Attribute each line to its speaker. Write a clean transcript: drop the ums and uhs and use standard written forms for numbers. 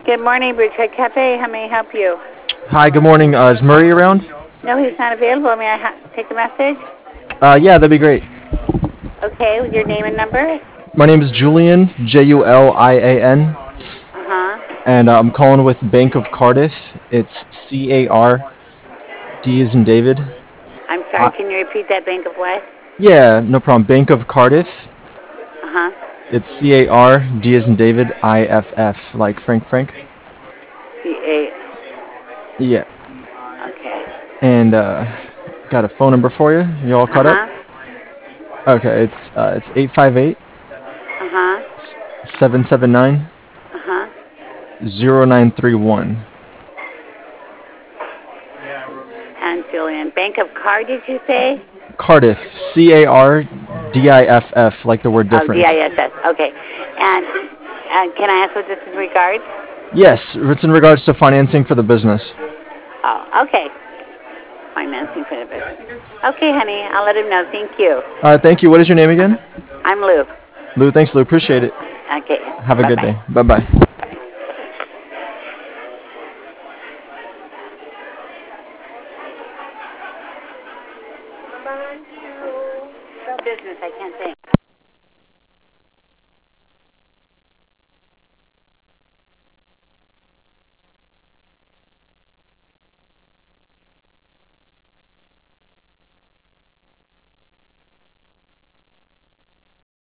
Speaker 1: Good morning, Bridgehead Cafe. How may I help you?
Speaker 2: Hi, good morning. Is Murray around?
Speaker 1: No, he's not available. May I take a message?
Speaker 2: Yeah, that'd be great.
Speaker 1: Okay, with your name and number?
Speaker 2: My name is Julian, Julian,
Speaker 1: Uh-huh.
Speaker 2: and I'm calling with Bank of Cardiff. It's CARD as in David.
Speaker 1: I'm sorry,
Speaker 2: Uh,
Speaker 1: can you repeat that, Bank of what?
Speaker 2: yeah, no problem. Bank of Cardiff.
Speaker 1: Uh-huh.
Speaker 2: It's CARD as in David, IFF, like Frank Frank.
Speaker 1: C-A.
Speaker 2: Yeah,
Speaker 1: Okay.
Speaker 2: and got a phone number for you. You all caught up?
Speaker 1: Uh-huh.
Speaker 2: Okay, it's 858
Speaker 1: Uh-huh.
Speaker 2: 779
Speaker 1: Uh-huh.
Speaker 2: 0931.
Speaker 1: And Julian. Bank of Car, did you say?
Speaker 2: Cardiff, CARDIFF, like the word
Speaker 1: Oh,
Speaker 2: difference.
Speaker 1: D-I-S-S. Okay. And can I ask what this is regards?
Speaker 2: Yes, it's in regards to financing for the business.
Speaker 1: Oh, okay. Financing for the business. Okay, honey. I'll let him know. Thank you.
Speaker 2: Thank you. What is your name again?
Speaker 1: I'm Lou.
Speaker 2: Lou. Thanks, Lou. Appreciate it.
Speaker 1: Okay.
Speaker 2: Have a good
Speaker 1: Bye-bye.
Speaker 2: day. Bye bye.
Speaker 1: Business, I can't think.